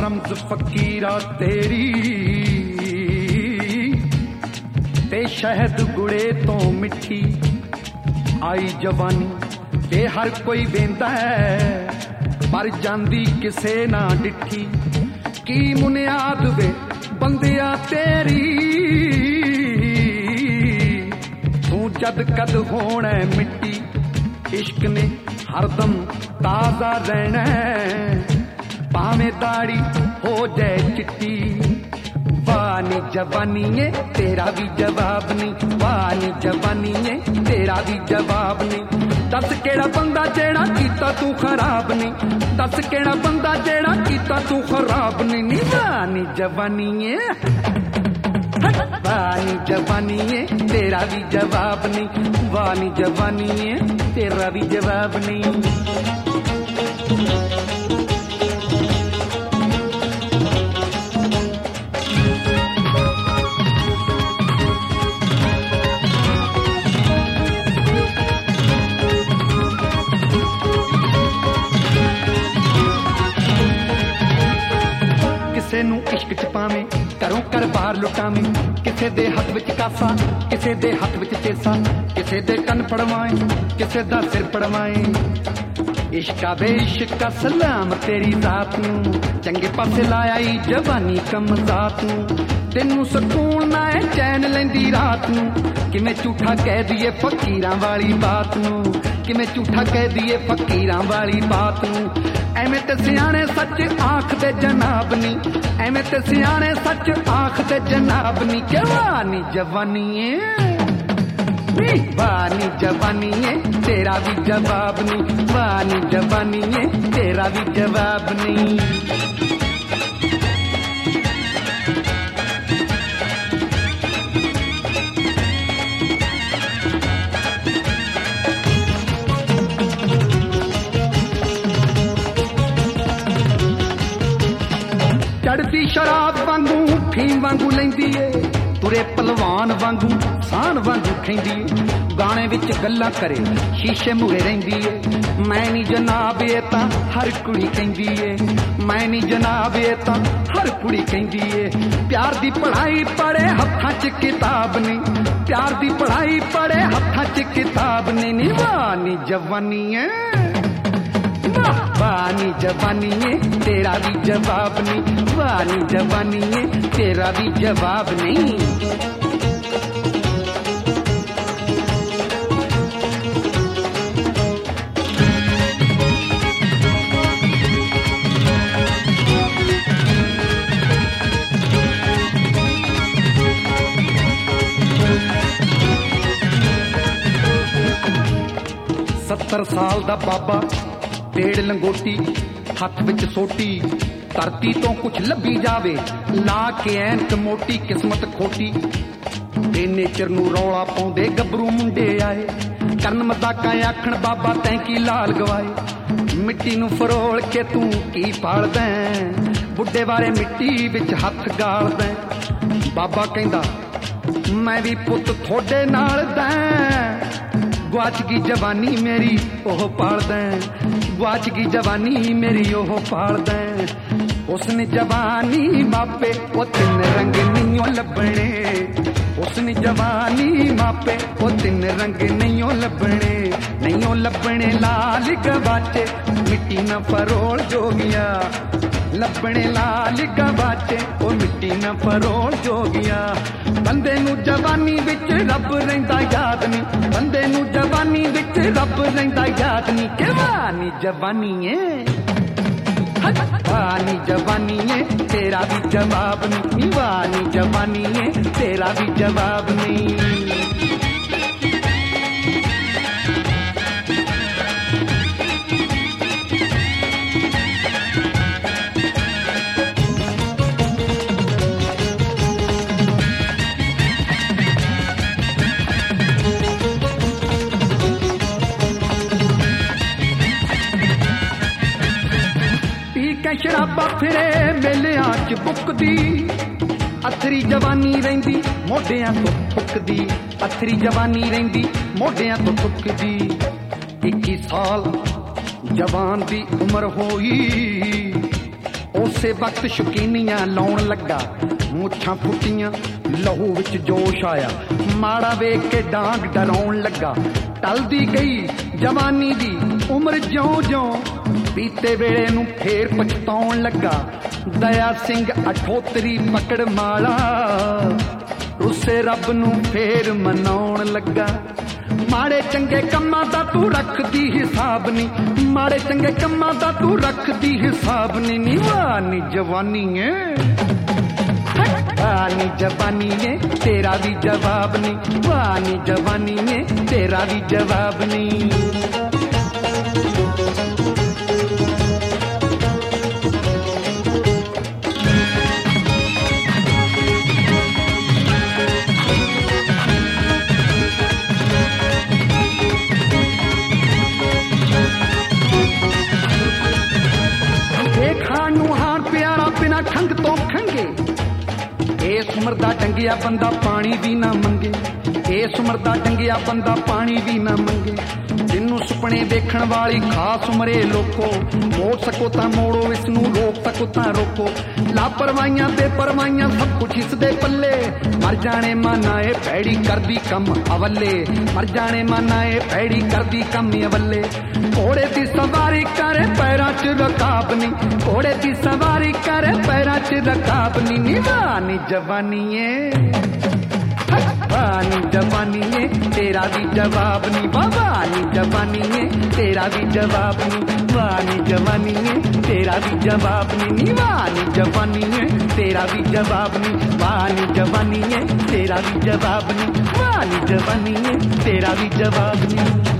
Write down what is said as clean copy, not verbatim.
रमज फकीरा तेरी ते शहद गुड़े तो मिठी आई जवानी ते हर कोई वेंदा है पर जांदी किसे ना डिठी की मुनियाद वे बंदिया तेरी तू जद कद होना मिट्टी इश्क ने हरदम ताजा रहना भावे दाड़ी हो जाए चिट्टी वानी जवानी है तेरा भी जवाब नहीं वानी जवानी है तेरा भी जवाब नहीं दस केड़ा बंदा जेड़ा कीता तू खराब नहीं दस केड़ा बंदा जेड़ा कीता तू खराब नहीं वानी जवानी है वानी जवानी है तेरा भी जवाब नहीं वानी जवानी है तेरा भी जवाब नहीं किसे नू इश्क च पावे घरों कर बाहर लुटावे किसे दे हथ विच कासा किसे दे हथ विच चेसा किसे दे कन पड़वाए किसे दा सिर पड़वाए इश्का बेइश्का सलाम तेरी जात नू चंगे पासे लाया ई जवानी कम जात नू तेनू सकून ना है चैन लैंदी रात नू किवें झूठा कह दिए फकीरां वाली बात नू किवें झूठा कह दिए फकीरां वाली बात नू एवें ते सियाणे सच आख दे जनाब नी एवें ते सियाणे सच आख दे जनाब नी के वानी जवानी है वानी जवानी है तेरा भी जवाब नहीं वानी जवानी है तेरा भी जवाब नहीं चढ़ती शराब वांगू फीम वांगू लैंदी है तुरे पलवान वांगू सान वांगू खैंदी गाने विच गल्लां करे शीशे मुरे रहिंदी है मैं नी जनाब ये तां हर कुड़ी कहंदी है मैं नी जनाब ये तां हर कुड़ी कहंदी है प्यार दी पढ़ाई पढ़े हत्थां च किताब नहीं प्यार दी पढ़ाई पढ़े हत्थां च किताब नहीं वानी जवानी है वानी जवानी है तेरा भी जवाब नहीं वानी जवानी है तेरा भी जवाब नहीं सत्तर साल दा बाबा पेड़ लंगोटी हथ विच सोटी धरती तो कुछ लभी जावे ला के ऐनक मोटी किस्मत खोटी ते नेचर नू रौला पाउंदे गबरू मुंडे आए करन मजाका आखण बाबा तैं की लाल गवाए मिट्टी नू फरोल के तू की पालदा बुड्ढे बारे मिट्टी विच हथ गालदा बाबा कहंदा मैं भी पुत थोड़े नाल दा गुआच की जवानी मेरी ओह पालदा गुआच की जवानी मेरी ओह पालदा उसने जवानी मापे वो तीन रंग नहीं लभणे उसने जवानी मापे वो तीन रंग नहीं लभणे लाल गवाचे मिट्टी न फरोल जोगिया लभणे लाल गवाचे वो मिट्टी न फरोल जोगिया बंदे नू जवानी विच रब रहिंदा याद नहीं बंदे नू जवानी विच रब रहिंदा याद नहीं के वानी जवानी है वानी जवानी है तेरा भी जवाब नहीं वानी जवानी है तेरा भी जवाब नहीं शराबा फिरे मेलियां च बुकदी अथरी जवानी रहिंदी मोढियां तो थुकदी अथरी जवानी रहिंदी मोढियां तो थुकदी 21 साल जवान दी उम्र होई ਉਸੇ ਵਕਤ ਸ਼ੌਕੀਨੀਆਂ ਲਾਉਣ ਲੱਗਾ, ਮੁੱਛਾਂ ਫੁੱਟੀਆਂ ਲਹੂ ਵਿੱਚ ਜੋਸ਼ ਆਇਆ, ਮਾੜਾ ਵੇਖ ਕੇ ਡਾਂਗ ਡਰਾਉਣ ਲੱਗਾ। ਟਲਦੀ ਗਈ ਜਵਾਨੀ ਦੀ ਉਮਰ ਜਿਉਂ-ਜਿਉਂ, ਬੀਤੇ ਵੇਲੇ ਨੂੰ ਫੇਰ ਪਛਤਾਉਣ ਲੱਗਾ। ਦਇਆ ਸਿੰਘ ਅਠੋਤਰੀ ਪਕੜ ਮਾਲਾ, ਰੁੱਸੇ ਰੱਬ ਨੂੰ ਫੇਰ ਮਨਾਉਣ ਲੱਗਾ। ਮਾੜੇ ਚੰਗੇ ਕੰਮਾਂ ਦਾ ਤੂੰ ਰੱਖਦੀ ਹਿਸਾਬ ਨੀ, ਮਾੜੇ ਚੰਗੇ ਕੰਮਾਂ ਦਾ ਤੂੰ ਰੱਖਦੀ ਹਿਸਾਬ ਨੀ। ਨੀ ਵਾਹ ਨੀ ਜਵਾਨੀ ਏ, ਵਾਹ ਨੀ ਜਵਾਨੀ ਏ, ਤੇਰਾ ਵੀ ਜਵਾਬ ਨੀ। ਵਾਹ ਨੀ ਜਵਾਨੀ ਏ, ਤੇਰਾ ਵੀ ਜਵਾਬ ਨੀ। ਖਾਣ ਨੂੰ ਹਾਰ ਪਿਆਰਾ ਬਿਨਾ ਖੰਘ ਤੋਂ ਖੰਘੇ, ਇਸ ਉਮਰ ਦਾ ਡੰਗਿਆ ਬੰਦਾ ਪਾਣੀ ਵੀ ਨਾ ਮੰਗੇ। ਇਸ ਉਮਰ ਦਾ ਡੰਗਿਆ ਬੰਦਾ ਪਾਣੀ ਵੀ ਨਾ ਮੰਗੇ। ਜਿਹਨੂੰ ਸੁਪਨੇ ਵੇਖਣ ਵਾਲੀ ਖਾਸ ਉਮਰੇ ਲੋਕੋ, ਮੋੜ ਸਕੋ ਤਾਂ ਮੋੜੋ, ਇਸ ਨੂੰ ਰੋਕ ਸਕੋ ਤਾਂ ਰੋਕੋ। ਲਾਪਰਵਾਹੀਆਂ ਬੇਪਰਵਾਹੀਆਂ ਸਭ ਕੁਛ ਇਸ ਦੇ ਪੱਲੇ, ਮਰ ਜਾਣੇ ਮਾਨਾ ਇਹ ਭੈੜੀ ਕਰਦੀ ਕੰਮ ਅਵੱਲੇ। ਮਰ ਜਾਣੇ ਮਾਨਾ ਇਹ ਭੈੜੀ ਕਰਦੀ ਕੰਮ ਅਵੱਲੇ। ਘੋੜੇ ਦੀ ਸਵਾਰੀ ਕਰੇ ਪੈਰਾਂ 'ਚ ਰਕਾਬ ਨੀ, ਘੋੜੇ ਦੀ ਸਵਾਰੀ ਕਰੇ ਪੈਰਾਂ 'ਚ ਰਕਾਬ ਨੀ। ਨੀ ਵਾਹ ਨੀ ਜਵਾਨੀ ਏ, ਵਾਹ ਨੀ ਜਵਾਨੀ ਏ, ਤੇਰਾ ਵੀ ਜਵਾਬ ਨੀ। ਵਾਹ ਨੀ ਜਵਾਨੀ ਏ, ਤੇਰਾ ਵੀ ਜਵਾਬ ਨੀ। ਵਾਹ ਨੀ ਜਵਾਨੀ ਏ, ਤੇਰਾ ਵੀ ਜਵਾਬ ਨੀ। ਨੀ ਵਾਹ ਨੀ ਜਵਾਨੀ ਏ, ਤੇਰਾ ਵੀ ਜਵਾਬ ਨੀ। ਵਾਹ ਨੀ ਜਵਾਨੀ ਏ, ਤੇਰਾ ਵੀ ਜਵਾਬ ਨੀ। ਵਾਹ ਨੀ ਜਵਾਨੀ ਏ, ਤੇਰਾ ਵੀ ਜਵਾਬ ਨੀ।